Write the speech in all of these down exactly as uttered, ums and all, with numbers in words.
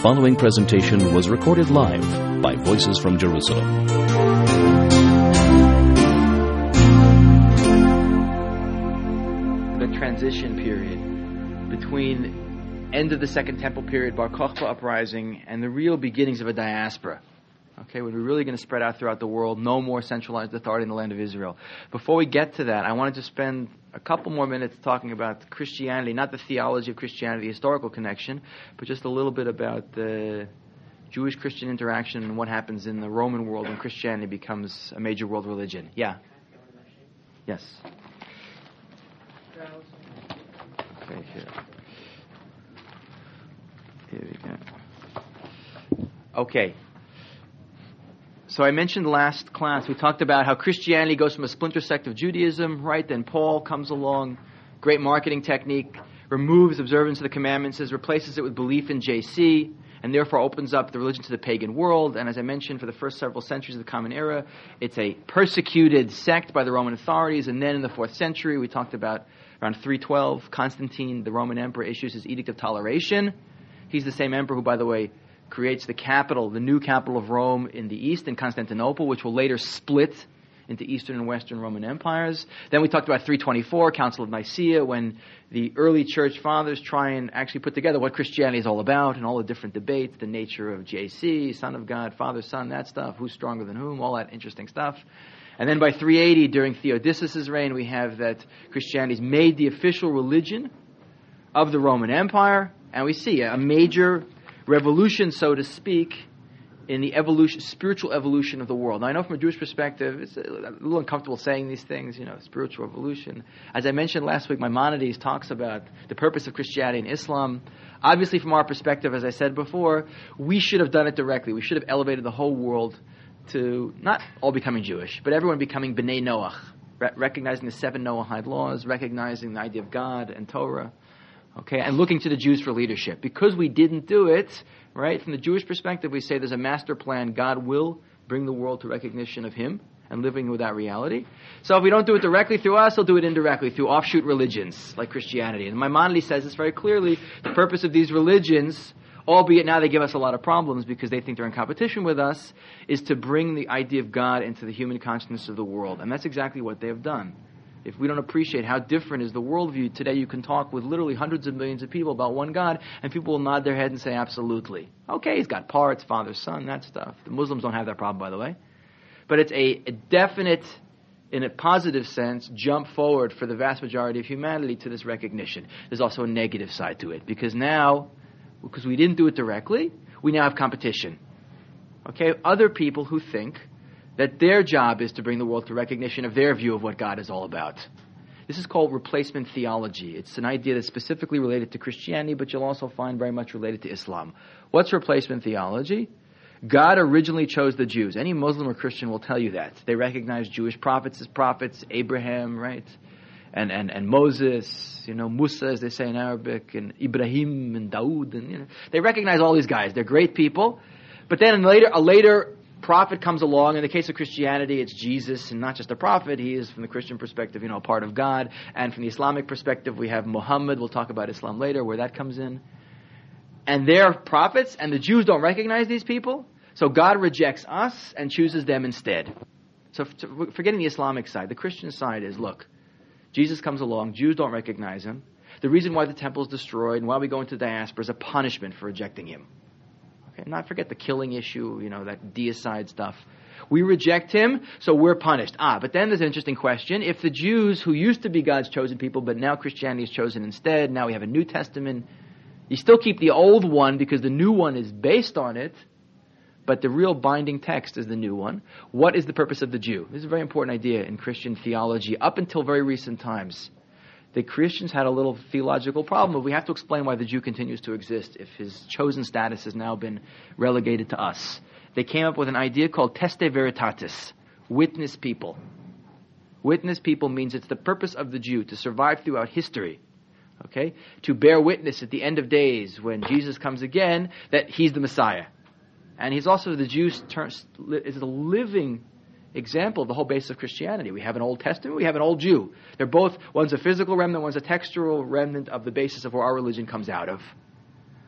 following presentation was recorded live by Voices from Jerusalem. The transition period between end of the Second Temple period, Bar Kokhba uprising, and the real beginnings of a diaspora. Okay, when we're really going to spread out throughout the world, no more centralized authority in the land of Israel. Before we get to that, I wanted to spend a couple more minutes talking about Christianity, not the theology of Christianity, the historical connection, but just a little bit about the Jewish-Christian interaction and what happens in the Roman world when Christianity becomes a major world religion. Yeah? Yes. Okay, here. Here we go. Okay. So I mentioned last class, we talked about how Christianity goes from a splinter sect of Judaism, right? Then Paul comes along, great marketing technique, removes observance of the commandments, replaces it with belief in J C, and therefore opens up the religion to the pagan world. And as I mentioned, for the first several centuries of the Common Era, it's a persecuted sect by the Roman authorities. And then in the fourth century, we talked about around three twelve, Constantine, the Roman emperor, issues his Edict of Toleration. He's the same emperor who, by the way, creates the capital, the new capital of Rome in the east, in Constantinople, which will later split into Eastern and Western Roman empires. Then we talked about three twenty-four, Council of Nicaea, when the early church fathers try and actually put together what Christianity is all about and all the different debates, the nature of J C, Son of God, Father, Son, that stuff, who's stronger than whom, all that interesting stuff. And then by three eighty, during Theodosius' reign, we have that Christianity's made the official religion of the Roman Empire, and we see a major revolution, so to speak, in the evolution, spiritual evolution of the world. Now, I know from a Jewish perspective, it's a little uncomfortable saying these things, you know, spiritual evolution. As I mentioned last week, Maimonides talks about the purpose of Christianity and Islam. Obviously, from our perspective, as I said before, we should have done it directly. We should have elevated the whole world to not all becoming Jewish, but everyone becoming B'nai Noach, re- recognizing the seven Noahide laws, recognizing the idea of God and Torah. Okay, and looking to the Jews for leadership. Because we didn't do it, right, from the Jewish perspective, we say there's a master plan. God will bring the world to recognition of Him and living with that reality. So if we don't do it directly through us, He'll do it indirectly through offshoot religions like Christianity. And Maimonides says this very clearly. The purpose of these religions, albeit now they give us a lot of problems because they think they're in competition with us, is to bring the idea of God into the human consciousness of the world. And that's exactly what they have done. If we don't appreciate how different is the worldview, today you can talk with literally hundreds of millions of people about one God, and people will nod their head and say, absolutely. Okay, He's got parts, Father, Son, that stuff. The Muslims don't have that problem, by the way. But it's a, a definite, in a positive sense, jump forward for the vast majority of humanity to this recognition. There's also a negative side to it, because now, because we didn't do it directly, we now have competition. Okay, other people who think that their job is to bring the world to recognition of their view of what God is all about. This is called replacement theology. It's an idea that's specifically related to Christianity, but you'll also find very much related to Islam. What's replacement theology? God originally chose the Jews. Any Muslim or Christian will tell you that. They recognize Jewish prophets as prophets, Abraham, right? And and and Moses, you know, Musa, as they say in Arabic, and Ibrahim and Dawood, and you know, they recognize all these guys. They're great people. But then later, a later prophet comes along. In the case of Christianity, it's Jesus, and not just a prophet. He is, from the Christian perspective, you know, a part of God. And from the Islamic perspective, we have Muhammad. We'll talk about Islam later, where that comes in. And they're prophets, and the Jews don't recognize these people. So God rejects us and chooses them instead. So forgetting the Islamic side, the Christian side is, look, Jesus comes along. Jews don't recognize Him. The reason why the temple is destroyed and why we go into diaspora is a punishment for rejecting Him. Okay, not forget the killing issue, you know, that deicide stuff. We reject Him, so we're punished. Ah, but then there's an interesting question. If the Jews, who used to be God's chosen people, but now Christianity is chosen instead, now we have a New Testament, you still keep the old one because the new one is based on it, but the real binding text is the new one. What is the purpose of the Jew? This is a very important idea in Christian theology up until very recent times. The Christians had a little theological problem. We have to explain why the Jew continues to exist if his chosen status has now been relegated to us. They came up with an idea called teste veritatis, witness people. Witness people means it's the purpose of the Jew to survive throughout history, okay, to bear witness at the end of days when Jesus comes again that He's the Messiah. And He's also, the Jew is a living example of the whole basis of Christianity. We have an Old Testament, we have an Old Jew. They're both, one's a physical remnant, one's a textual remnant of the basis of where our religion comes out of.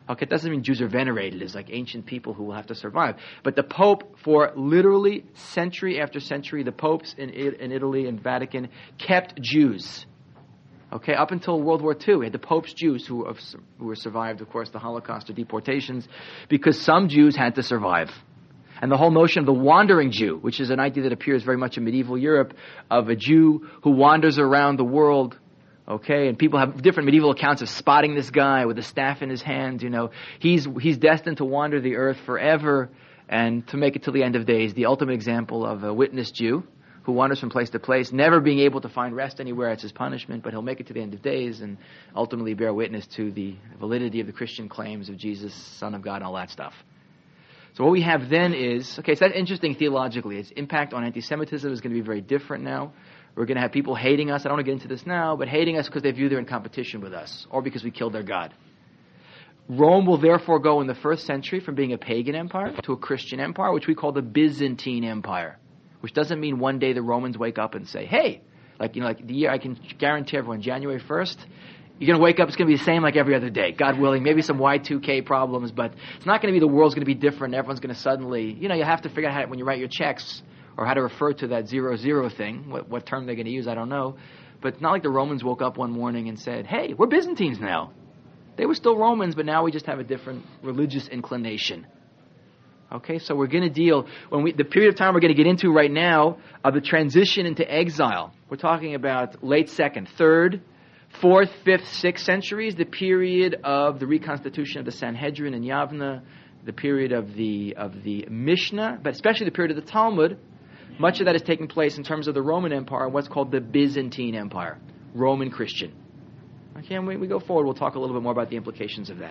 Okay, it doesn't mean Jews are venerated as like ancient people who will have to survive. But the Pope, for literally century after century, the popes in, in Italy and Vatican kept Jews. Okay, up until World War Two, we had the Pope's Jews who, have, who were survived, of course, the Holocaust or deportations, because some Jews had to survive. And the whole notion of the wandering Jew, which is an idea that appears very much in medieval Europe, of a Jew who wanders around the world. Okay, and people have different medieval accounts of spotting this guy with a staff in his hand. You know, he's he's destined to wander the earth forever and to make it till the end of days. The ultimate example of a witness Jew who wanders from place to place, never being able to find rest anywhere. It's his punishment, but he'll make it to the end of days and ultimately bear witness to the validity of the Christian claims of Jesus, Son of God, and all that stuff. So what we have then is, okay, so that's interesting theologically. Its impact on anti-Semitism is going to be very different now. We're going to have people hating us. I don't want to get into this now, but hating us because they view they're in competition with us or because we killed their God. Rome will therefore go in the first century from being a pagan empire to a Christian empire, which we call the Byzantine Empire, which doesn't mean one day the Romans wake up and say, hey, like, you know, like the year, I can guarantee everyone, January first, you're going to wake up, it's going to be the same like every other day, God willing, maybe some Y two K problems, but it's not going to be the world's going to be different. Everyone's going to suddenly, you know, you have to figure out how, when you write your checks, or how to refer to that zero zero thing, what, what term they're going to use, I don't know. But it's not like the Romans woke up one morning and said, hey, we're Byzantines now. They were still Romans, but now we just have a different religious inclination. Okay, so we're going to deal, when we, the period of time we're going to get into right now of the transition into exile. We're talking about late second, third, fourth, fifth, sixth centuries, the period of the reconstitution of the Sanhedrin in Yavna, the period of the of the Mishnah, but especially the period of the Talmud. Much of that is taking place in terms of the Roman Empire, what's called the Byzantine Empire, Roman Christian. Okay, and we, we go forward, we'll talk a little bit more about the implications of that.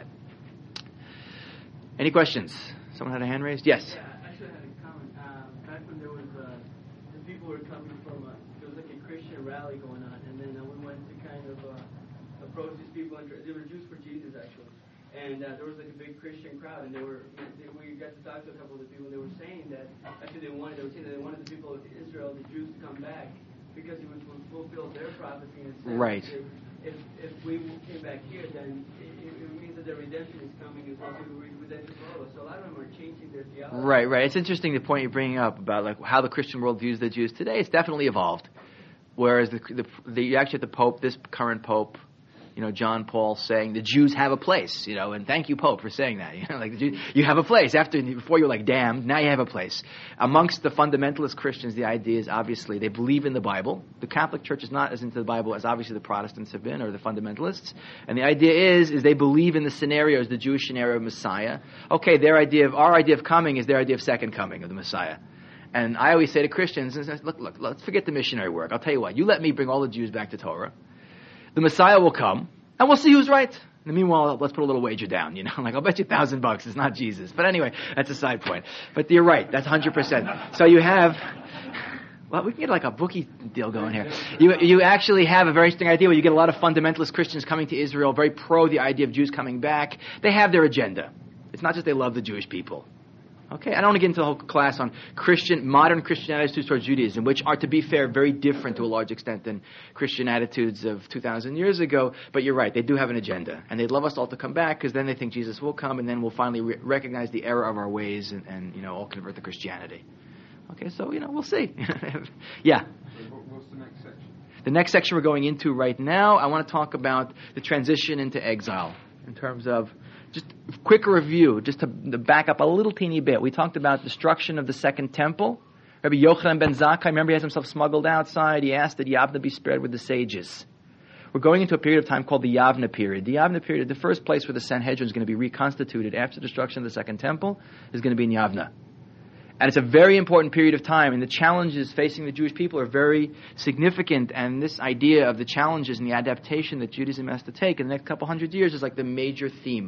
Any questions? Someone had a hand raised? Yes. Yeah, I actually had a comment. Um, back when there was, uh, the people were coming from, a, there was like a Christian rally going on, and then uh, we went to kind of uh, approach these people, and they were Jews for Jesus actually. And uh, there was like a big Christian crowd, and they were. They, we got to talk to a couple of the people, and they were saying that actually they wanted. They were saying that they wanted the people of Israel, the Jews, to come back because it would fulfill their prophecy and said, right. If, if if we came back here, then it, it means that the redemption is coming as well. So we redemption for all. So a lot of them are changing their theology. Right, right. It's interesting the point you're bringing up about like how the Christian world views the Jews today. It's definitely evolved. Whereas the the, the you actually have the Pope, this current Pope. You know, John Paul saying the Jews have a place, you know, and thank you, Pope, for saying that. You know, like the Jews, you have a place. After, before you were like damned, now you have a place. Amongst the fundamentalist Christians, the idea is obviously they believe in the Bible. The Catholic Church is not as into the Bible as obviously the Protestants have been, or the fundamentalists. And the idea is, is they believe in the scenarios, the Jewish scenario of Messiah. Okay, their idea of, our idea of coming is their idea of second coming of the Messiah. And I always say to Christians, look, look, let's forget the missionary work. I'll tell you what, you let me bring all the Jews back to Torah. The Messiah will come, and we'll see who's right. In the meanwhile, let's put a little wager down, you know. Like, I'll bet you a thousand bucks it's not Jesus. But anyway, that's a side point. But you're right, that's one hundred percent. So you have, well, we can get like a bookie deal going here. You you actually have a very interesting idea where you get a lot of fundamentalist Christians coming to Israel, very pro the idea of Jews coming back. They have their agenda. It's not just they love the Jewish people. Okay, I don't want to get into the whole class on Christian, modern Christian attitudes towards Judaism, which are, to be fair, very different to a large extent than Christian attitudes of two thousand years ago. But you're right, they do have an agenda. And they'd love us all to come back because then they think Jesus will come and then we'll finally re- recognize the error of our ways and, and, you know, all convert to Christianity. Okay, so, you know, we'll see. Yeah. What's the next section? The next section we're going into right now, I want to talk about the transition into exile in terms of just a quick review, just to, to back up a little teeny bit. We talked about destruction of the second temple. Rabbi Yochanan ben Zakkai, remember he has himself smuggled outside. He asked that Yavna be spared with the sages. We're going into a period of time called the Yavna period. The Yavna period, the first place where the Sanhedrin is going to be reconstituted after the destruction of the second temple is going to be in Yavna. And it's a very important period of time, and the challenges facing the Jewish people are very significant, and this idea of the challenges and the adaptation that Judaism has to take in the next couple hundred years is like the major theme.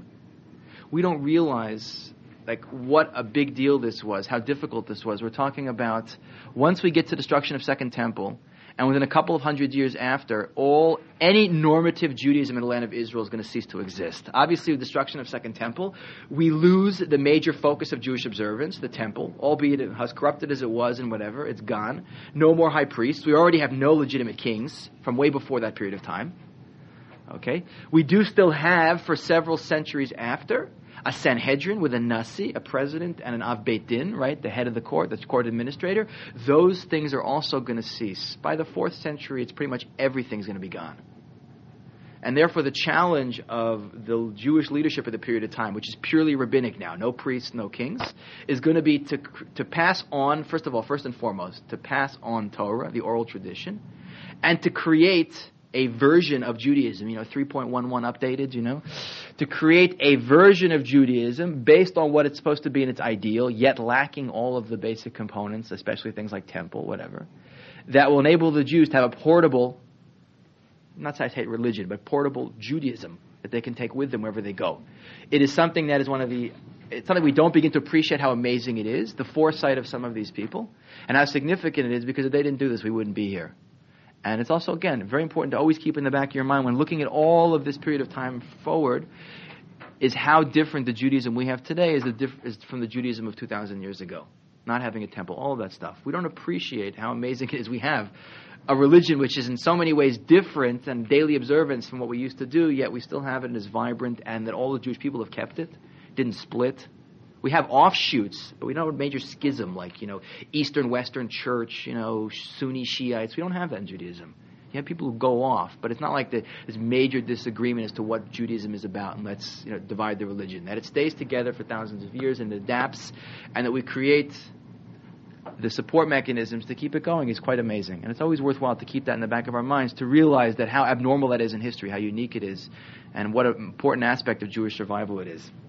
We don't realize like what a big deal this was, how difficult this was. We're talking about once we get to destruction of Second Temple, and within a couple of hundred years after, all any normative Judaism in the land of Israel is going to cease to exist. Obviously, with destruction of Second Temple, we lose the major focus of Jewish observance, the temple, albeit it, as corrupted as it was and whatever, it's gone. No more high priests. We already have no legitimate kings from way before that period of time. Okay, we do still have, for several centuries after, a Sanhedrin with a Nasi, a president, and an Av Beit Din, right, the head of the court, the court administrator. Those things are also going to cease. By the fourth century, it's pretty much everything's going to be gone. And therefore, the challenge of the Jewish leadership at the period of time, which is purely rabbinic now, no priests, no kings, is going to be to to pass on, first of all, first and foremost, to pass on Torah, the oral tradition, and to create a version of Judaism, you know, three point one one updated, you know, to create a version of Judaism based on what it's supposed to be in its ideal, yet lacking all of the basic components, especially things like temple, whatever, that will enable the Jews to have a portable, not to say religion, but portable Judaism that they can take with them wherever they go. It is something that is one of the, it's something we don't begin to appreciate how amazing it is, the foresight of some of these people, and how significant it is, because if they didn't do this, we wouldn't be here. And it's also, again, very important to always keep in the back of your mind when looking at all of this period of time forward, is how different the Judaism we have today is, the diff- is from the Judaism of two thousand years ago. Not having a temple, all of that stuff. We don't appreciate how amazing it is we have a religion which is in so many ways different and daily observance from what we used to do, yet we still have it and is vibrant, and that all the Jewish people have kept it, didn't split. We have offshoots, but we don't have a major schism like, you know, Eastern, Western Church, you know, Sunni Shiites. We don't have that in Judaism. You have people who go off, but it's not like the, this major disagreement as to what Judaism is about, and let's, you know, divide the religion. That it stays together for thousands of years and adapts, and that we create the support mechanisms to keep it going is quite amazing. And it's always worthwhile to keep that in the back of our minds, to realize that how abnormal that is in history, how unique it is, and what an important aspect of Jewish survival it is.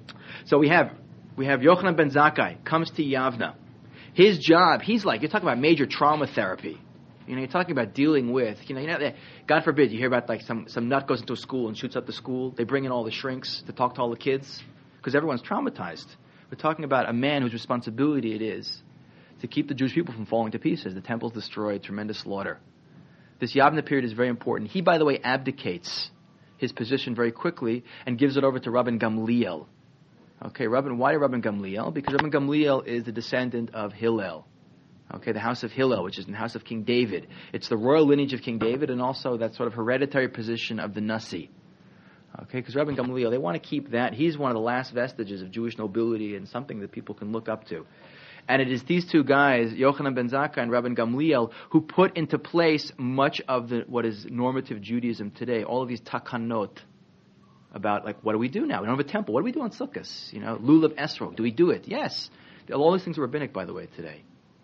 So we have we have Yochanan ben Zakkai comes to Yavna. His job, he's like, you're talking about major trauma therapy. You know, you're talking about dealing with, you know, you know, God forbid, you hear about like some, some nut goes into a school and shoots up the school. They bring in all the shrinks to talk to all the kids because everyone's traumatized. We're talking about a man whose responsibility it is to keep the Jewish people from falling to pieces. The temple's destroyed, tremendous slaughter. This Yavna period is very important. He, by the way, abdicates his position very quickly and gives it over to Rabban Gamliel. Okay, Rabban, why Rabban Gamliel? Because Rabban Gamliel is the descendant of Hillel. Okay, the house of Hillel, which is the house of King David. It's the royal lineage of King David, and also that sort of hereditary position of the Nasi. Okay, because Rabban Gamliel, they want to keep that. He's one of the last vestiges of Jewish nobility and something that people can look up to. And it is these two guys, Yochanan ben Zakkai and Rabban Gamliel, who put into place much of the what is normative Judaism today. All of these takanot about, like, what do we do now? We don't have a temple. What do we do on Sukkot? You know, Lulav Esrog. Do we do it? Yes. All these things are rabbinic, by the way, today.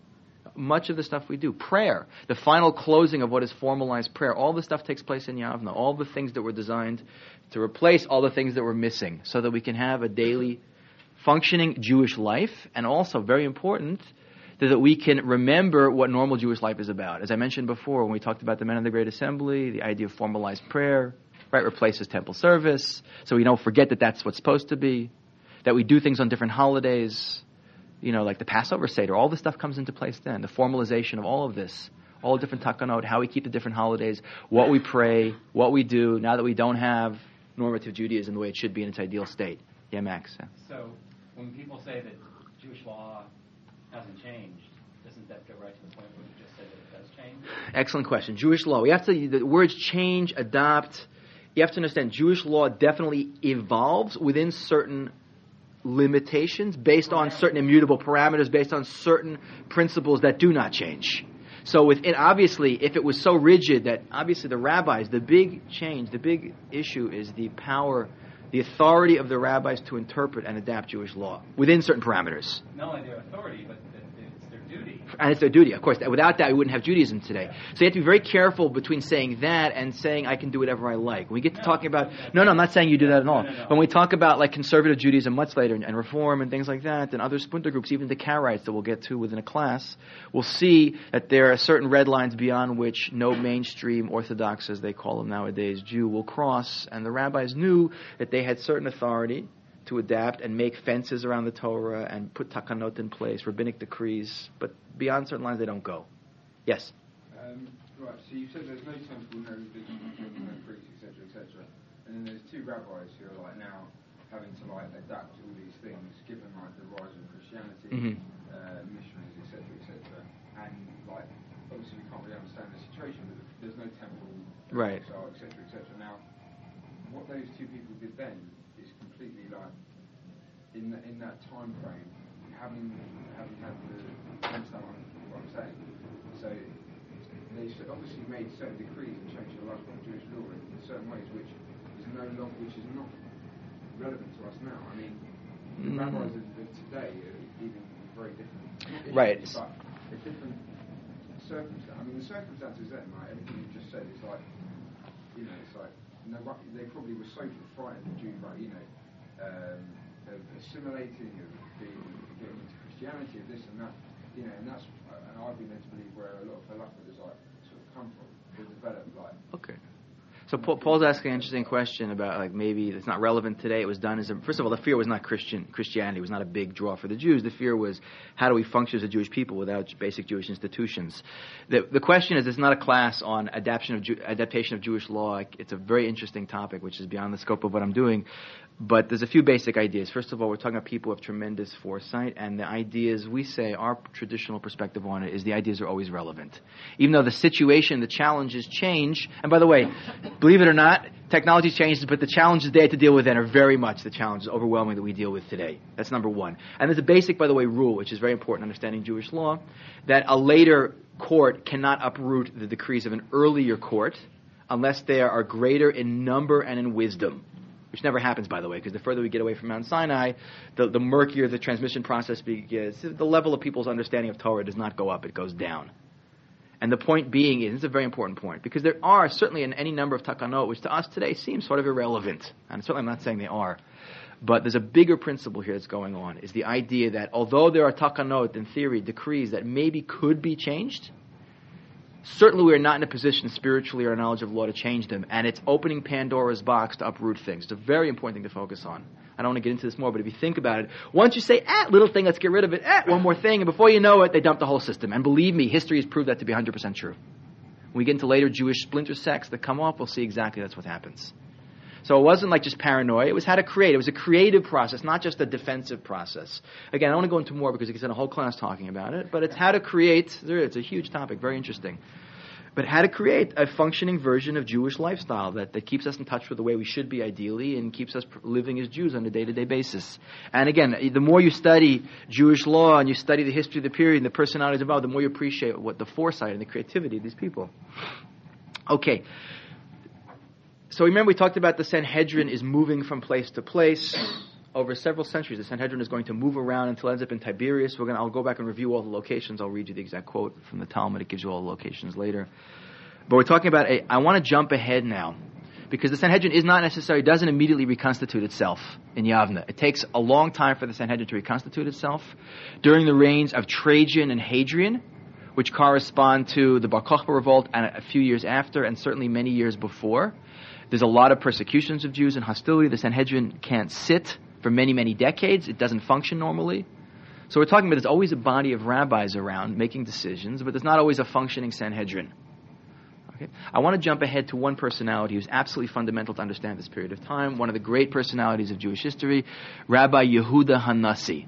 Much of the stuff we do. Prayer. The final closing of what is formalized prayer. All the stuff takes place in Yavna. All the things that were designed to replace all the things that were missing so that we can have a daily functioning Jewish life, and also, very important, that we can remember what normal Jewish life is about. As I mentioned before, when we talked about the men of the Great Assembly, the idea of formalized prayer, right, replaces temple service, so we don't forget that that's what's supposed to be, that we do things on different holidays, you know, like the Passover Seder. All this stuff comes into place then, the formalization of all of this, all the different takanot, how we keep the different holidays, what we pray, what we do, now that we don't have normative Judaism the way it should be in its ideal state. Yeah, Max? So, when people say that Jewish law hasn't changed, doesn't that go right to the point where you just said that it does change? Excellent question. Jewish law. We have to, the words change, adopt. You have to understand, Jewish law definitely evolves within certain limitations, based on certain immutable parameters, based on certain principles that do not change. So within, obviously, if it was so rigid that, obviously, the rabbis, the big change, the big issue is the power, the authority of the rabbis to interpret and adapt Jewish law within certain parameters. Not only their authority, but it's their duty. And it's their duty, of course. Without that, we wouldn't have Judaism today. So you have to be very careful between saying that and saying I can do whatever I like. When we get to no, talking about... No, no, I'm not saying you do that at all. No, no, no. When we talk about like conservative Judaism much later and, and reform and things like that, and other splinter groups, even the Karaites that we'll get to within a class, we'll see that there are certain red lines beyond which no mainstream Orthodox, as they call them nowadays, Jew will cross. And the rabbis knew that they had certain authority to adapt and make fences around the Torah and put takanot in place, rabbinic decrees, but beyond certain lines they don't go. Yes? Um, right, so you said there's no temple, no religion, no priests, et cetera, et cetera. And then there's two rabbis who are like now having to like adapt all these things, given like the rise of Christianity, Mm-hmm. uh, missionaries, et cetera, et cetera. And like obviously we can't really understand the situation, but there's no temple, Right. et cetera, et cetera. Now, what those two people did then is completely like in the, in that time frame, having having had the understand what I'm saying. So they obviously made certain decrees and changed the life of Jewish law in certain ways, which is no longer, which is not relevant to us now. I mean, the Mm. rabbis of, of today are even very different. Not Right. different, But a different circumstance. I mean, the circumstances then, like everything you've just said, it's like, you know, it's like no, they probably were so frightened of Jews, like, you know, um, of assimilating, of being getting into Christianity, of this and that, you know, and that's, and I've been led to believe where a lot of halakha is like sort of come from, or developed, like. Okay. So Paul, Paul's asking an interesting question about, like, maybe it's not relevant today. It was done as a, first of all, the fear was not Christian Christianity. It was not a big draw for the Jews. The fear was, how do we function as a Jewish people without basic Jewish institutions? The the question is, it's not a class on adaptation of Jew, adaptation of Jewish law. It's a very interesting topic, which is beyond the scope of what I'm doing. But there's a few basic ideas. First of all, we're talking about people of tremendous foresight, and the ideas we say, our traditional perspective on it is the ideas are always relevant. Even though the situation, the challenges change, and by the way, believe it or not, technology changes, but the challenges they had to deal with then are very much the challenges overwhelming that we deal with today. That's number one. And there's a basic, by the way, rule, which is very important in understanding Jewish law, that a later court cannot uproot the decrees of an earlier court unless they are greater in number and in wisdom. Which never happens, by the way, because the further we get away from Mount Sinai, the, the murkier the transmission process begins. The level of people's understanding of Torah does not go up, it goes down. And the point being is, it's a very important point, because there are certainly in any number of takanot, which to us today seems sort of irrelevant. And certainly I'm not saying they are. But there's a bigger principle here that's going on, is the idea that although there are takanot, in theory, decrees that maybe could be changed, certainly we are not in a position spiritually or knowledge of law to change them, and it's opening Pandora's box to uproot things. It's a very important thing to focus on. I don't want to get into this more, but if you think about it, once you say, ah, little thing, let's get rid of it, ah, one more thing, and before you know it, they dump the whole system. And believe me, history has proved that to be one hundred percent true. When we get into later Jewish splinter sects that come off, we'll see exactly that's what happens. So it wasn't like just paranoia. It was how to create. It was a creative process, not just a defensive process. Again, I don't want to go into more because I could spend a whole class talking about it, but it's how to create. It's a huge topic, very interesting. But how to create a functioning version of Jewish lifestyle that, that keeps us in touch with the way we should be ideally and keeps us living as Jews on a day-to-day basis. And again, the more you study Jewish law and you study the history of the period and the personalities involved, the more you appreciate what the foresight and the creativity of these people. Okay. So remember we talked about the Sanhedrin is moving from place to place. Over several centuries, the Sanhedrin is going to move around until it ends up in Tiberias. We're going to, I'll go back and review all the locations. I'll read you the exact quote from the Talmud. It gives you all the locations later. But we're talking about, a, I want to jump ahead now, because the Sanhedrin is not necessarily, doesn't immediately reconstitute itself in Yavne. It takes a long time for the Sanhedrin to reconstitute itself. During the reigns of Trajan and Hadrian, which correspond to the Bar Kokhba revolt and a few years after, and certainly many years before, there's a lot of persecutions of Jews and hostility. The Sanhedrin can't sit for many, many decades. It doesn't function normally. So we're talking about there's always a body of rabbis around making decisions, but there's not always a functioning Sanhedrin. Okay? I want to jump ahead to one personality who's absolutely fundamental to understand this period of time, one of the great personalities of Jewish history, Rabbi Yehuda HaNasi.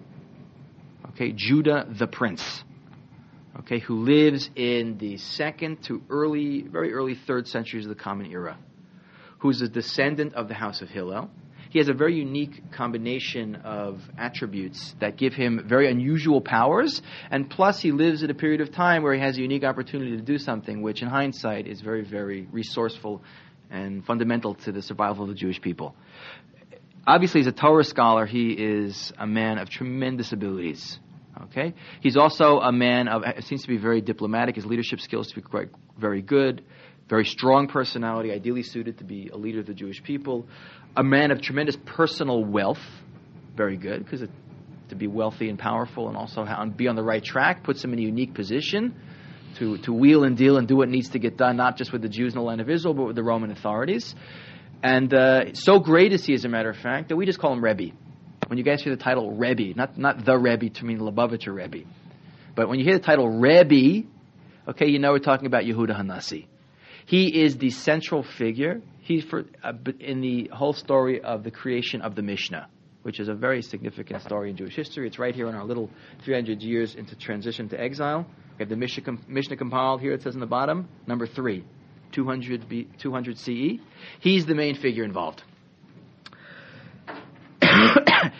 Okay, Judah the Prince. Okay, who lives in the second to early, very early third centuries of the Common Era, who's a descendant of the house of Hillel. He has a very unique combination of attributes that give him very unusual powers, and plus he lives at a period of time where he has a unique opportunity to do something which in hindsight is very, very resourceful and fundamental to the survival of the Jewish people. Obviously, as a Torah scholar, he is a man of tremendous abilities. Okay, he's also a man of, seems to be very diplomatic. His leadership skills to be quite very good. Very strong personality, ideally suited to be a leader of the Jewish people. A man of tremendous personal wealth. Very good, because to be wealthy and powerful and also be on the right track puts him in a unique position to, to wheel and deal and do what needs to get done, not just with the Jews in the land of Israel, but with the Roman authorities. And uh, so great is he, as a matter of fact, that we just call him Rebbe. When you guys hear the title Rebbe, not, not the Rebbe to mean Lubavitcher Rebbe, but when you hear the title Rebbe, okay, you know we're talking about Yehuda HaNasi. He is the central figure. He's for uh, in the whole story of the creation of the Mishnah, which is a very significant story in Jewish history. It's right here in our little three hundred years into transition to exile. We have the Mishnah, com- Mishnah compiled here. It says in the bottom, number three, two hundred, B, two hundred C E. He's the main figure involved.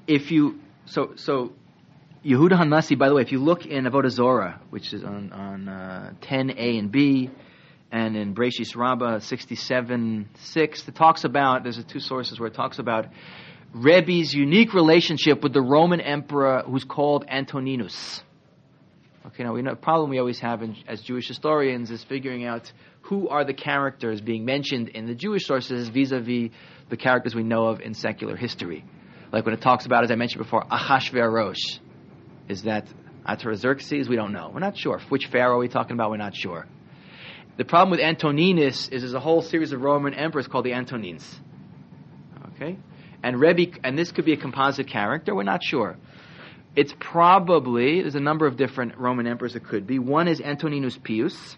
if you so so Yehuda Hanassi, by the way, if you look in Avodah Zorah, which is on on uh, ten A and B, and in Breshis Rabbah sixty-seven six, it talks about, there's two sources where it talks about Rebbe's unique relationship with the Roman emperor who's called Antoninus. Okay, now we know the problem we always have in, as Jewish historians is figuring out who are the characters being mentioned in the Jewish sources vis-a-vis the characters we know of in secular history. Like when it talks about, as I mentioned before, Ahashverosh. Is that Artaxerxes? We don't know. We're not sure. Which pharaoh are we talking about? We're not sure. The problem with Antoninus is there's a whole series of Roman emperors called the Antonines. Okay? And Rebbe, and this could be a composite character. We're not sure. It's probably, there's a number of different Roman emperors it could be. One is Antoninus Pius,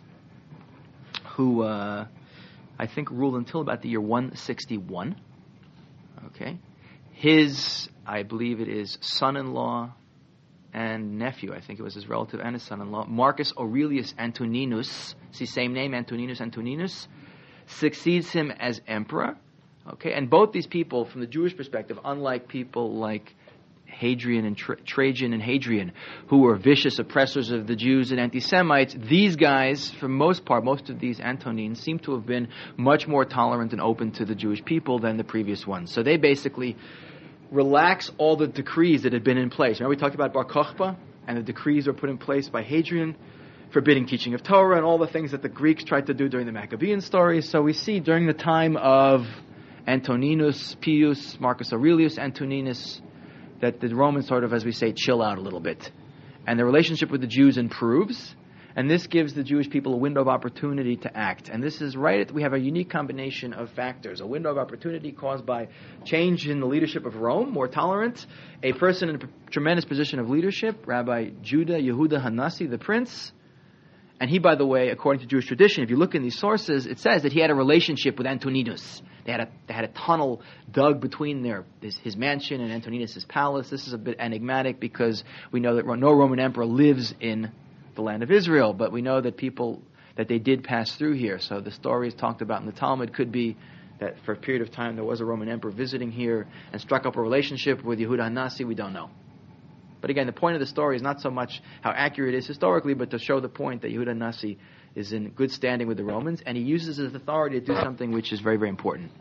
who uh, I think ruled until about the year one sixty-one. Okay? His, I believe it is son-in-law and nephew, I think it was his relative and his son-in-law, Marcus Aurelius Antoninus, see, same name, Antoninus Antoninus, succeeds him as emperor. Okay, and both these people, from the Jewish perspective, unlike people like Hadrian and Tra- Trajan and Hadrian, who were vicious oppressors of the Jews and anti-Semites, these guys, for the most part, most of these Antonines, seem to have been much more tolerant and open to the Jewish people than the previous ones. So they basically relax all the decrees that had been in place. Remember we talked about Bar Kokhba, and the decrees were put in place by Hadrian, forbidding teaching of Torah, and all the things that the Greeks tried to do during the Maccabean stories. So we see during the time of Antoninus Pius, Marcus Aurelius Antoninus, that the Romans sort of, as we say, chill out a little bit. And the relationship with the Jews improves, and this gives the Jewish people a window of opportunity to act. And this is right at, we have a unique combination of factors. A window of opportunity caused by change in the leadership of Rome, more tolerant. A person in a tremendous position of leadership, Rabbi Judah Yehuda Hanassi, the prince. And he, by the way, according to Jewish tradition, if you look in these sources, it says that he had a relationship with Antoninus. They had a, they had a tunnel dug between their his, his mansion and Antoninus' palace. This is a bit enigmatic because we know that no Roman emperor lives in the land of Israel, but we know that people, that they did pass through here. So the stories talked about in the Talmud could be that for a period of time there was a Roman emperor visiting here and struck up a relationship with Yehuda Hanassi. We don't know. But again, the point of the story is not so much how accurate it is historically, but to show the point that Yehuda Hanassi is in good standing with the Romans, and he uses his authority to do something which is very, very important.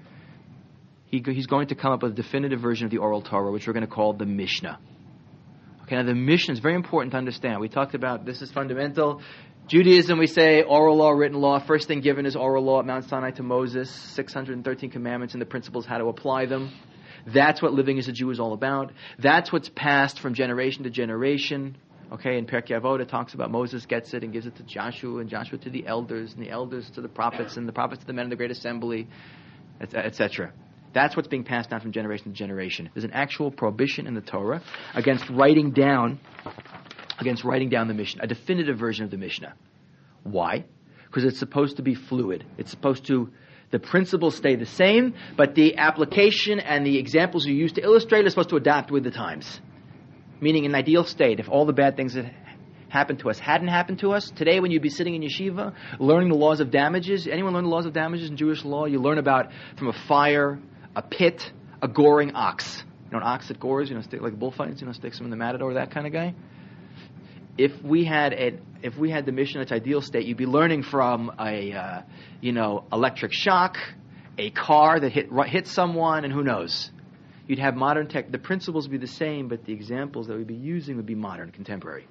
He, he's going to come up with a definitive version of the Oral Torah, which we're going to call the Mishnah. Okay, now the Mishnah is very important to understand. We talked about this is fundamental. Judaism, we say oral law, written law. First thing given is oral law at Mount Sinai to Moses, six hundred thirteen commandments and the principles how to apply them. That's what living as a Jew is all about. That's what's passed from generation to generation. Okay, in Pirkei Avot it talks about Moses gets it and gives it to Joshua, and Joshua to the elders, and the elders to the prophets, and the prophets to the men of the great assembly, et cetera. That's what's being passed down from generation to generation. There's an actual prohibition in the Torah against writing down, against writing down the Mishnah, a definitive version of the Mishnah. Why? Because it's supposed to be fluid. It's supposed to, the principles stay the same, but the application and the examples you use to illustrate are supposed to adapt with the times. Meaning, in an ideal state, if all the bad things that happened to us hadn't happened to us, today when you'd be sitting in yeshiva, learning the laws of damages, anyone learn the laws of damages in Jewish law? You learn about from a fire, a pit, a goring ox. You know, an ox that gores, you know, stick, like bullfights, you know, sticks him in the matador, that kind of guy. If we had a, if we had the Mishnah in its ideal state, you'd be learning from a, uh, you know, electric shock, a car that hit hit someone, and who knows. You'd have modern tech. The principles would be the same, but the examples that we'd be using would be modern, contemporary.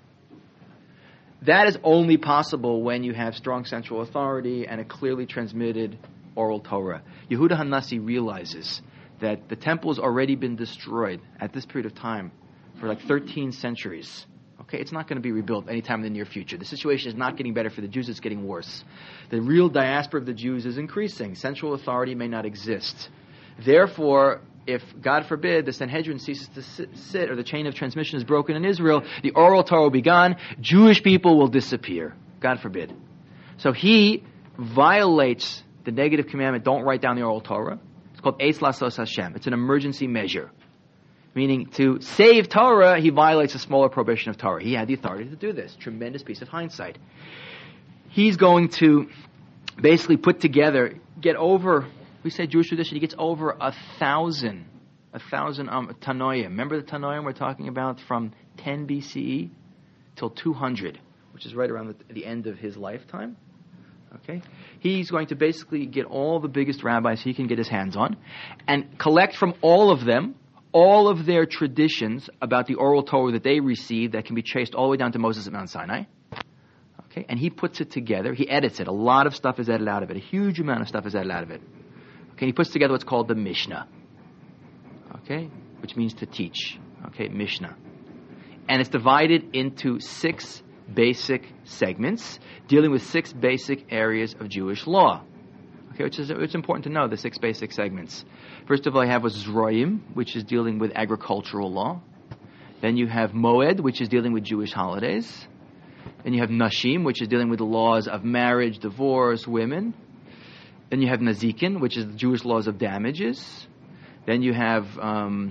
That is only possible when you have strong central authority and a clearly transmitted oral Torah. Yehuda Hanassi realizes that the temple has already been destroyed at this period of time for like thirteen centuries. Okay, it's not going to be rebuilt anytime in the near future. The situation is not getting better for the Jews, it's getting worse. The real diaspora of the Jews is increasing. Central authority may not exist. Therefore, if, God forbid, the Sanhedrin ceases to sit or the chain of transmission is broken in Israel, the oral Torah will be gone, Jewish people will disappear. God forbid. So he violates the negative commandment, don't write down the oral Torah. It's called Eis Lasos Hashem. It's an emergency measure. Meaning, to save Torah, he violates a smaller prohibition of Torah. He had the authority to do this. Tremendous piece of hindsight. He's going to basically put together, get over, we say Jewish tradition, he gets over a thousand A thousand um, Tanoim. Remember the Tanoim we're talking about from ten B C E till two hundred, which is right around the, the end of his lifetime. Okay, he's going to basically get all the biggest rabbis he can get his hands on, and collect from all of them all of their traditions about the oral Torah that they received that can be traced all the way down to Moses at Mount Sinai. Okay, and he puts it together. He edits it. A lot of stuff is edited out of it. A huge amount of stuff is edited out of it. Okay, he puts together what's called the Mishnah. Okay, which means to teach. Okay, Mishnah. And it's divided into six basic segments dealing with six basic areas of Jewish law. Okay, which is it's important to know the six basic segments. First of all, you have Zroim, which is dealing with agricultural law. Then you have Moed, which is dealing with Jewish holidays. Then you have Nashim, which is dealing with the laws of marriage, divorce, women. Then you have Nazikin, which is the Jewish laws of damages. Then you have um,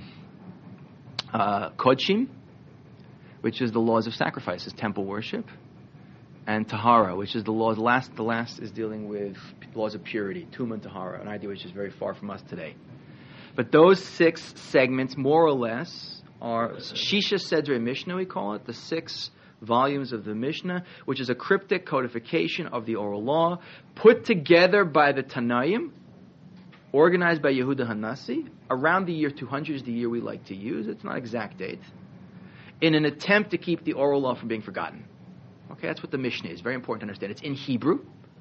uh, Kodshim, which is the laws of sacrifices, temple worship. And Tahara, which is the laws. The last, the last is dealing with laws of purity, Tum and Tahara, an idea which is very far from us today. But those six segments, more or less, are Shisha Sedrei Mishnah, we call it, the six volumes of the Mishnah, which is a cryptic codification of the oral law, put together by the Tanaim, organized by Yehuda Hanassi, around the year two hundred is the year we like to use. It's not exact date. In an attempt to keep the oral law from being forgotten. Okay, that's what the Mishnah is. Very important to understand. It's in Hebrew.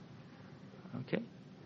Okay.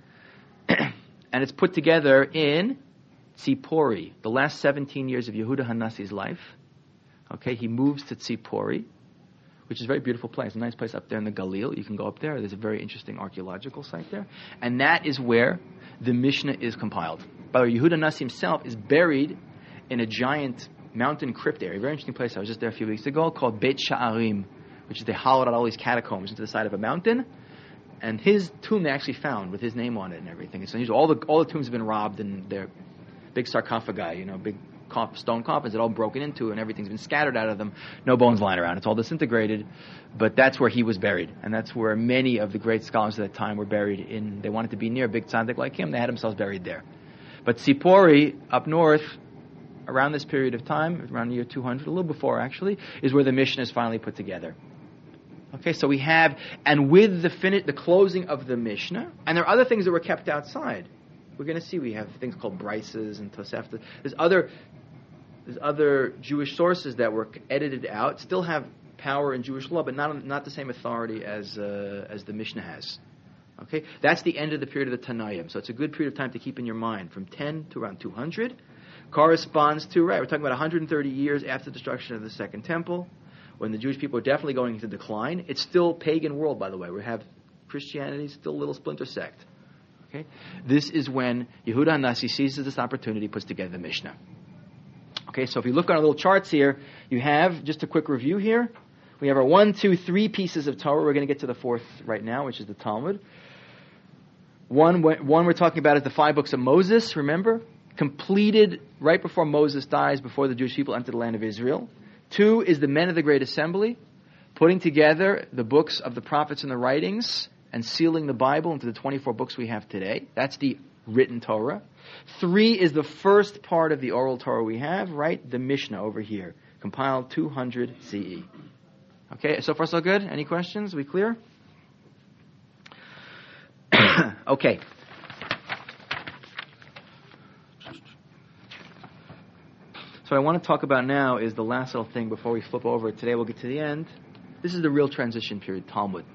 And it's put together in Tzipori, the last seventeen years of Yehuda Hanassi's life. Okay, he moves to Tzipori, which is a very beautiful place, a nice place up there in the Galil. You can go up there. There's a very interesting archaeological site there. And that is where the Mishnah is compiled. By the way, Yehuda Hanassi himself is buried in a giant mountain crypt area, a very interesting place. I was just there a few weeks ago, called Beit Sha'arim, which is they hollowed out all these catacombs into the side of a mountain. And his tomb they actually found with his name on it and everything. And so all the all the tombs have been robbed and they're big sarcophagi, you know, big coff, stone coffins that all broken into and everything's been scattered out of them. No bones lying around. It's all disintegrated. But that's where he was buried. And that's where many of the great scholars at that time were buried in. They wanted to be near a big tzaddik like him. They had themselves buried there. But Tzipori, up north, around this period of time, around the year two hundred, a little before actually, is where the Mishnah is finally put together. Okay, so we have, and with the fin- the closing of the Mishnah, and there are other things that were kept outside. We're going to see we have things called Brises and Tosefta. There's other, there's other Jewish sources that were edited out, still have power in Jewish law, but not not the same authority as uh, as the Mishnah has. Okay, that's the end of the period of the Tanaim. So it's a good period of time to keep in your mind, from ten to around two hundred, corresponds to, right, we're talking about one hundred thirty years after the destruction of the Second Temple, when the Jewish people are definitely going into decline. It's still pagan world, by the way. We have Christianity, still a little splinter sect. Okay, this is when Yehuda Hanassi seizes this opportunity, puts together the Mishnah. Okay, so if you look on our little charts here, you have, just a quick review here, we have our one, two, three pieces of Torah. We're going to get to the fourth right now, which is the Talmud. One, one we're talking about is the five books of Moses, remember? Completed right before Moses dies, before the Jewish people enter the land of Israel. Two is the men of the Great Assembly, putting together the books of the prophets and the writings and sealing the Bible into the twenty-four books we have today. That's the written Torah. Three is the first part of the oral Torah we have, right? The Mishnah over here, compiled two hundred C E. Okay, so far so good? Any questions? We clear? Okay. So what I want to talk about now is the last little thing before we flip over. Today we'll get to the end. This is the real transition period, Talmud.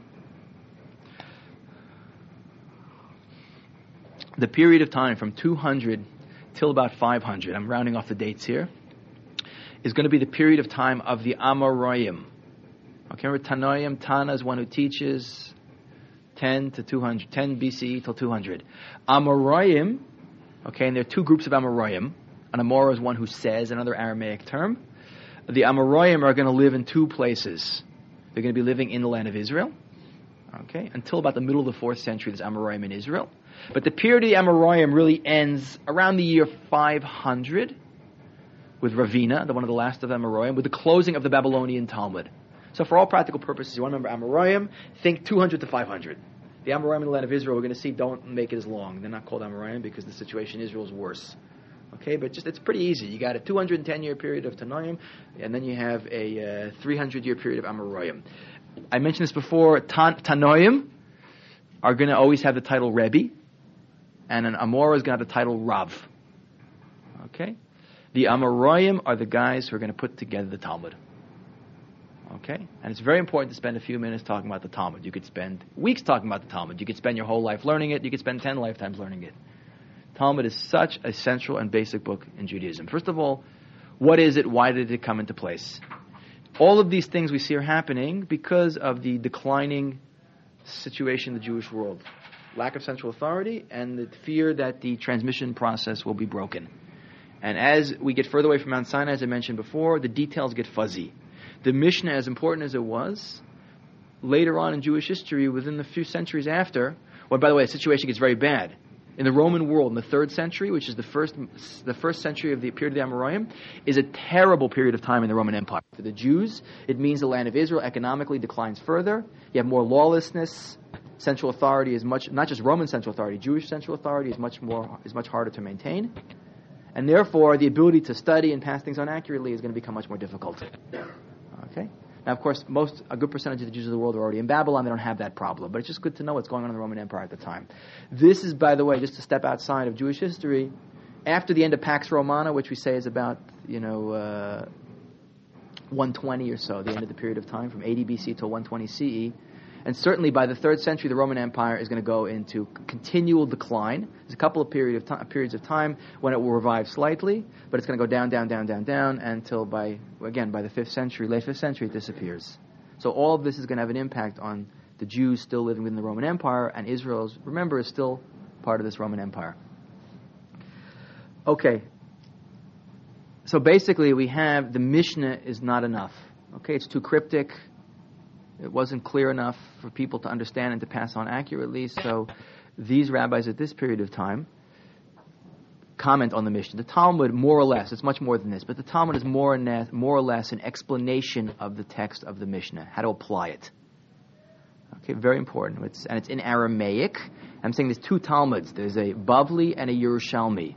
The period of time from two hundred till about five hundred, I'm rounding off the dates here, is going to be the period of time of the Amoraim. Okay, remember Tanoim, Tana is one who teaches ten to two hundred, ten B C E till two hundred. Amoraim, okay, and there are two groups of Amoraim. An Amora is one who says, another Aramaic term. The Amoraim are going to live in two places. They're going to be living in the land of Israel, okay, until about the middle of the fourth century, there's Amoraim in Israel. But the period of the Amoraim really ends around the year five hundred with Ravina, the one of the last of Amoraim, with the closing of the Babylonian Talmud. So for all practical purposes, you want to remember Amoraim, think two hundred to five hundred. The Amoraim in the land of Israel, we're going to see, don't make it as long. They're not called Amoraim because the situation in Israel is worse. Okay, but just it's pretty easy. You got a two hundred ten year period of Tanoim, and then you have a uh, three hundred year period of Amoraim. I mentioned this before. Tan- Tanoim are going to always have the title Rebbe, and an Amora is going to have the title Rav. Okay, the Amoraim are the guys who are going to put together the Talmud. Okay, and it's very important to spend a few minutes talking about the Talmud. You could spend weeks talking about the Talmud. You could spend your whole life learning it. You could spend ten lifetimes learning it. Talmud is such a central and basic book in Judaism. First of all, what is it? Why did it come into place? All of these things we see are happening because of the declining situation in the Jewish world. Lack of central authority and the fear that the transmission process will be broken. And as we get further away from Mount Sinai, as I mentioned before, the details get fuzzy. The Mishnah, as important as it was, later on in Jewish history, within the few centuries after, well, by the way, the situation gets very bad. In the Roman world, in the third century, which is the first the first century of the period of the Amoraim, is a terrible period of time in the Roman Empire. For the Jews, it means the land of Israel economically declines further. You have more lawlessness. Central authority is much, not just Roman central authority, Jewish central authority is much more is much harder to maintain. And therefore, the ability to study and pass things on accurately is going to become much more difficult. Okay? Now, of course, most a good percentage of the Jews of the world are already in Babylon. They don't have that problem. But it's just good to know what's going on in the Roman Empire at the time. This is, by the way, just to step outside of Jewish history, after the end of Pax Romana, which we say is about, you know, uh, one twenty or so, the end of the period of time, from eighty B C to one twenty C E, and certainly by the third century, the Roman Empire is going to go into continual decline. There's a couple of period of time, periods of time when it will revive slightly, but it's going to go down, down, down, down, down until by, again, by the fifth century, late fifth century, it disappears. So all of this is going to have an impact on the Jews still living within the Roman Empire, and Israel, remember, is still part of this Roman Empire. Okay. So basically we have the Mishnah is not enough. Okay, it's too cryptic. It wasn't clear enough for people to understand and to pass on accurately. So these rabbis at this period of time comment on the Mishnah. The Talmud, more or less, it's much more than this, but the Talmud is more, ne- more or less an explanation of the text of the Mishnah, how to apply it. Okay, very important. It's, and it's in Aramaic. I'm saying there's two Talmuds. There's a Bavli and a Yerushalmi.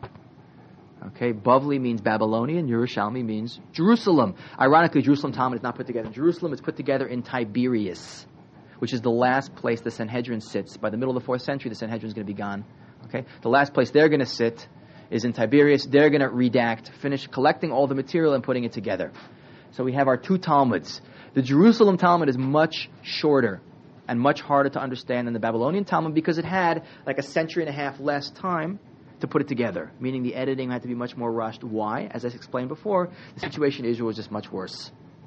Okay, Bavli means Babylonian, Yerushalmi means Jerusalem. Ironically, Jerusalem Talmud is not put together in Jerusalem, it's put together in Tiberias, which is the last place the Sanhedrin sits. By the middle of the fourth century, the Sanhedrin is going to be gone. Okay, the last place they're going to sit is in Tiberias. They're going to redact, finish collecting all the material and putting it together. So we have our two Talmuds. The Jerusalem Talmud is much shorter and much harder to understand than the Babylonian Talmud because it had like a century and a half less time to put it together, meaning the editing had to be much more rushed. Why? As I explained before, the situation in Israel was just much worse.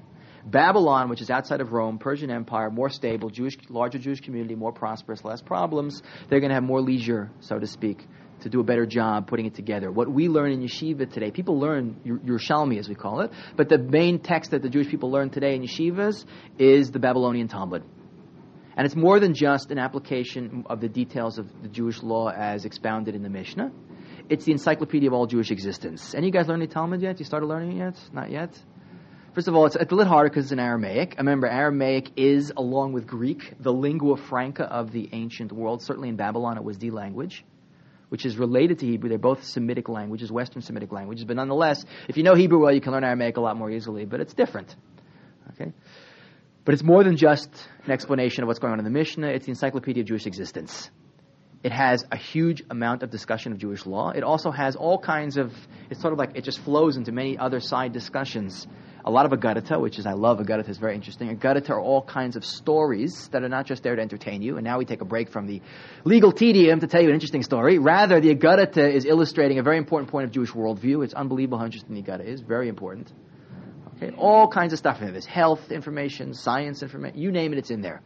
Babylon, which is outside of Rome, Persian Empire, more stable, Jewish, larger Jewish community, more prosperous, less problems, they're going to have more leisure, so to speak, to do a better job putting it together. What we learn in yeshiva today, people learn Yerushalmi, as we call it, but the main text that the Jewish people learn today in yeshivas is the Babylonian Talmud. And it's more than just an application of the details of the Jewish law as expounded in the Mishnah. It's the encyclopedia of all Jewish existence. Any of you guys learn the Talmud yet? You started learning it yet? Not yet? First of all, it's, it's a little harder because it's in Aramaic. Remember, Aramaic is, along with Greek, the lingua franca of the ancient world. Certainly in Babylon, it was the language, which is related to Hebrew. They're both Semitic languages, Western Semitic languages. But nonetheless, if you know Hebrew well, you can learn Aramaic a lot more easily. But it's different. Okay? But it's more than just an explanation of what's going on in the Mishnah. It's the encyclopedia of Jewish existence. It has a huge amount of discussion of Jewish law. It also has all kinds of, it's sort of like, it just flows into many other side discussions. A lot of Agadata, which is, I love Agadata, is very interesting. Agadata are all kinds of stories that are not just there to entertain you. And now we take a break from the legal tedium to tell you an interesting story. Rather, the Agadata is illustrating a very important point of Jewish worldview. It's unbelievable how interesting the Agadata is. Very important. Okay, all kinds of stuff in there. There's health information, science information, you name it, it's in there.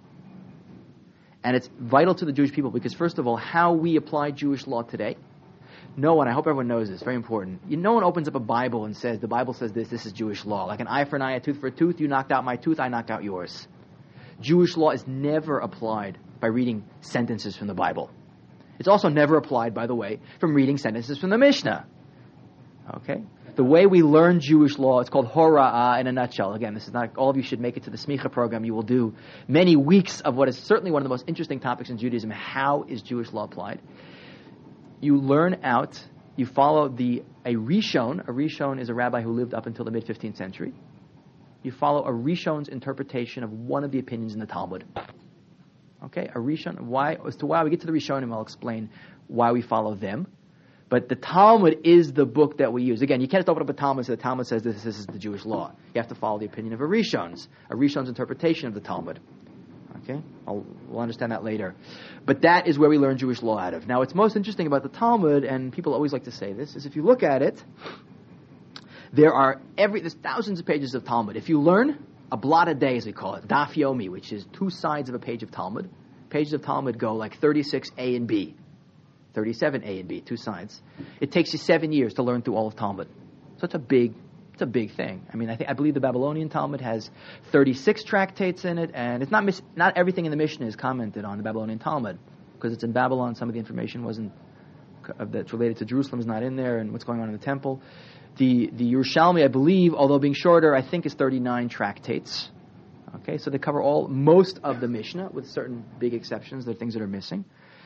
And it's vital to the Jewish people because, first of all, how we apply Jewish law today, no one, I hope everyone knows this, very important. You, no one opens up a Bible and says, the Bible says this, this is Jewish law. Like an eye for an eye, a tooth for a tooth, you knocked out my tooth, I knocked out yours. Jewish law is never applied by reading sentences from the Bible. It's also never applied, by the way, from reading sentences from the Mishnah. Okay? The way we learn Jewish law, it's called Hora'ah in a nutshell. Again, this is not, all of you should make it to the Smicha program. You will do many weeks of what is certainly one of the most interesting topics in Judaism. How is Jewish law applied? You learn out, You follow the a Rishon. A Rishon is a rabbi who lived up until the mid fifteenth century. You follow a Rishon's interpretation of one of the opinions in the Talmud. Okay, a Rishon. Why? As to why we get to the Rishonim, I'll explain why we follow them. But the Talmud is the book that we use. Again, you can't just open up a Talmud and say the Talmud says this, this is the Jewish law. You have to follow the opinion of a Rishon's, a Rishon's interpretation of the Talmud. Okay, I'll, we'll understand that later. But that is where we learn Jewish law out of. Now, what's most interesting about the Talmud, and people always like to say this, is if you look at it, there are every there's thousands of pages of Talmud. If you learn a blot a day, as we call it, daf yomi, which is two sides of a page of Talmud. Pages of Talmud go like thirty-six A and B, thirty-seven A and B, two sides. It takes you seven years to learn through all of Talmud. So it's a big, it's a big thing. I mean, I think I believe the Babylonian Talmud has thirty-six tractates in it, and it's not mis- not everything in the Mishnah is commented on the Babylonian Talmud because it's in Babylon. Some of the information wasn't uh, that's related to Jerusalem is not in there, and what's going on in the temple. The the Yerushalmi, I believe, although being shorter, I think is thirty-nine tractates. Okay, so they cover all most of the Mishnah with certain big exceptions. There are things that are missing.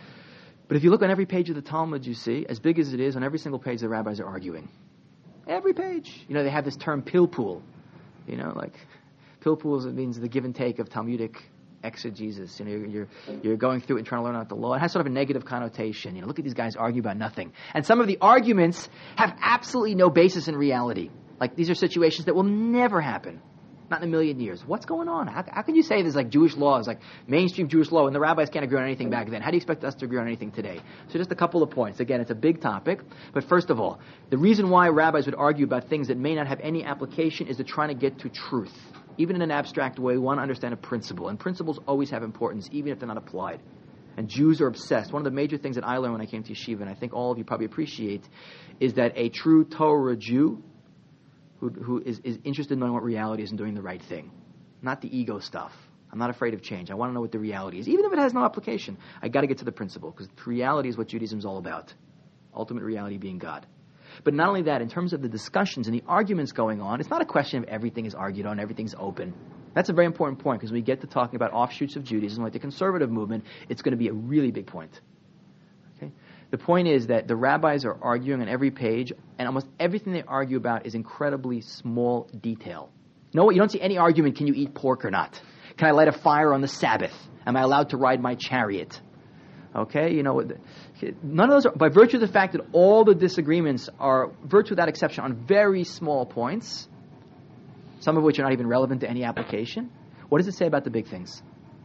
But if you look on every page of the Talmud, you see, as big as it is, on every single page the rabbis are arguing. Every page. You know, they have this term pilpul. You know, like pilpul means the give and take of Talmudic exegesis. You know, you're, you're you're going through it and trying to learn out the law. It has sort of a negative connotation. You know, look at these guys argue about nothing. And some of the arguments have absolutely no basis in reality. Like these are situations that will never happen. Not in a million years. What's going on? How, how can you say there's like Jewish laws, like mainstream Jewish law, and the rabbis can't agree on anything back then? How do you expect us to agree on anything today? So just a couple of points. Again, it's a big topic. But first of all, the reason why rabbis would argue about things that may not have any application is they're trying to get to truth. Even in an abstract way, we want to understand a principle. And principles always have importance, even if they're not applied. And Jews are obsessed. One of the major things that I learned when I came to yeshiva, and I think all of you probably appreciate, is that a true Torah Jew who, who is, is interested in knowing what reality is and doing the right thing. Not the ego stuff. I'm not afraid of change. I want to know what the reality is. Even if it has no application, I got to get to the principle, because reality is what Judaism is all about. Ultimate reality being God. But not only that, in terms of the discussions and the arguments going on, it's not a question of everything is argued on, everything's open. That's a very important point, because when we get to talking about offshoots of Judaism, like the conservative movement, it's going to be a really big point. Okay? The point is that the rabbis are arguing on every page, and almost everything they argue about is incredibly small detail. No, you don't see any argument, can you eat pork or not? Can I light a fire on the Sabbath? Am I allowed to ride my chariot? Okay, you know, none of those are, by virtue of the fact that all the disagreements are, virtue of that exception, on very small points, some of which are not even relevant to any application. What does it say about the big things?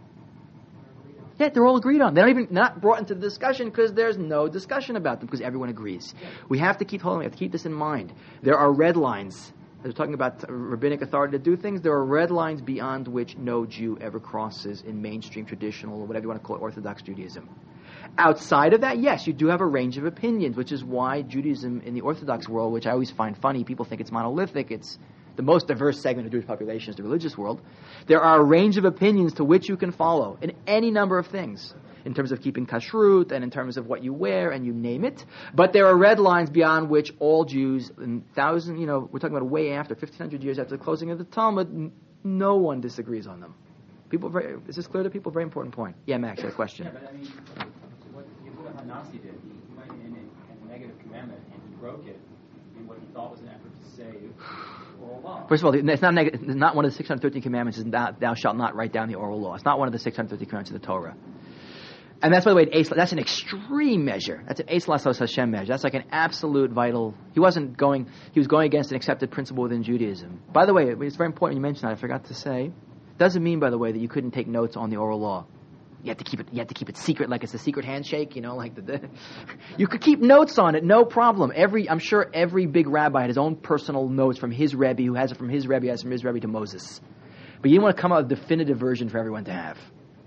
Yeah, they're all agreed on. They're not even not brought into the discussion because there's no discussion about them because everyone agrees. We have to keep holding, we have to keep this in mind. There are red lines. As we're talking about rabbinic authority to do things, there are red lines beyond which no Jew ever crosses in mainstream traditional, or whatever you want to call it, Orthodox Judaism. Outside of that, yes, you do have a range of opinions, which is why Judaism in the Orthodox world, which I always find funny, people think it's monolithic, it's the most diverse segment of Jewish population is the religious world. There are a range of opinions to which you can follow in any number of things, in terms of keeping kashrut and in terms of what you wear and you name it. But there are red lines beyond which all Jews, in thousand, you know, we're talking about way after, fifteen hundred years after the closing of the Talmud, n- no one disagrees on them. People, very, is this clear to people? Very important point. Yeah, Max, you had a question. Yeah, but I mean, what Yehuda Hanasi did, he went in a, a negative commandment and he broke it in what he thought was an effort to save oral law. First of all, it's not, neg- it's not one of the six hundred thirteen commandments is not, thou shalt not write down the oral law. It's not one of the six hundred thirteen commandments of the Torah. And that's, by the way, an that's an extreme measure. That's an Eis Lasos Hashem measure. That's like an absolute vital. He wasn't going, he was going against an accepted principle within Judaism. By the way, it's very important you mentioned that. I forgot to say. Doesn't mean, by the way, that you couldn't take notes on the oral law. You have to keep it, you have to keep it secret, like it's a secret handshake, you know, like the, the you could keep notes on it, no problem. Every, I'm sure every big rabbi had his own personal notes from his Rebbe, who has it from his Rebbe, has it from his Rebbe to Moses. But you didn't want to come out with a definitive version for everyone to have.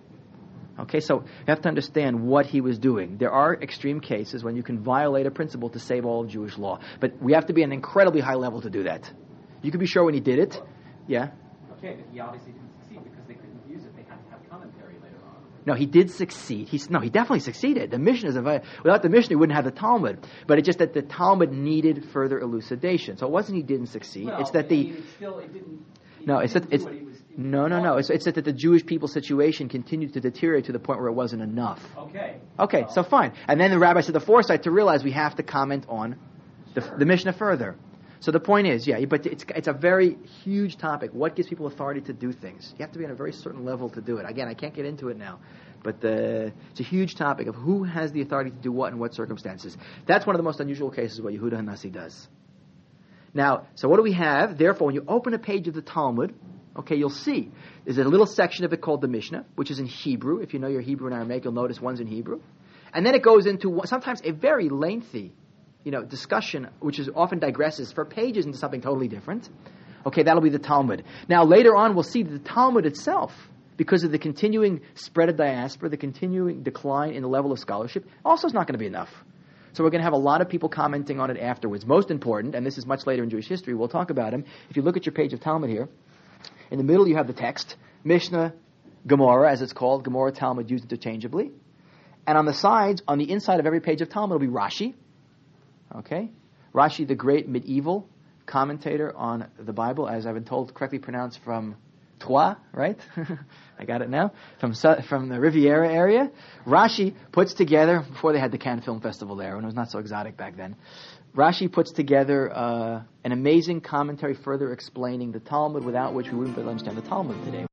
Okay, so you have to understand what he was doing. There are extreme cases when you can violate a principle to save all of Jewish law. But we have to be at an incredibly high level to do that. You can be sure when he did it. Yeah? Okay, but he obviously didn't succeed because they couldn't use it. They had to have commentary later on. No, he did succeed. He's, no, he definitely succeeded. The mission is a, without the mission, he wouldn't have the Talmud. But it's just that the Talmud needed further elucidation. So it wasn't he didn't succeed. Well, it's that I the... mean, it's still, it didn't... No, it's that it's... No, no, no. It's, it's that the Jewish people's situation continued to deteriorate to the point where it wasn't enough. Okay. Okay, so fine. And then the rabbi had the foresight to realize we have to comment on the, the Mishnah further. So the point is, yeah, but it's it's a very huge topic. What gives people authority to do things? You have to be on a very certain level to do it. Again, I can't get into it now, but the, it's a huge topic of who has the authority to do what in what circumstances. That's one of the most unusual cases what Yehuda Hanasi does. Now, so what do we have? Therefore, when you open a page of the Talmud, okay, you'll see there's a little section of it called the Mishnah, which is in Hebrew. If you know your Hebrew and Aramaic, you'll notice one's in Hebrew. And then it goes into sometimes a very lengthy, you know, discussion, which is often digresses for pages into something totally different. Okay, that'll be the Talmud. Now, later on, we'll see that the Talmud itself, because of the continuing spread of diaspora, the continuing decline in the level of scholarship, also is not going to be enough. So we're going to have a lot of people commenting on it afterwards. Most important, and this is much later in Jewish history, we'll talk about him. If you look at your page of Talmud here, in the middle you have the text, Mishnah, Gemara, as it's called, Gemara, Talmud used interchangeably. And on the sides, on the inside of every page of Talmud, will be Rashi. Okay? Rashi, the great medieval commentator on the Bible, as I've been told, correctly pronounced from Troyes, right? I got it now. From from the Riviera area. Rashi puts together, before they had the Cannes Film Festival there, when it was not so exotic back then, Rashi puts together uh, an amazing commentary further explaining the Talmud, without which we wouldn't be able to understand the Talmud today.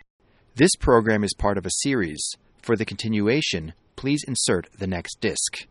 This program is part of a series. For the continuation, please insert the next disc.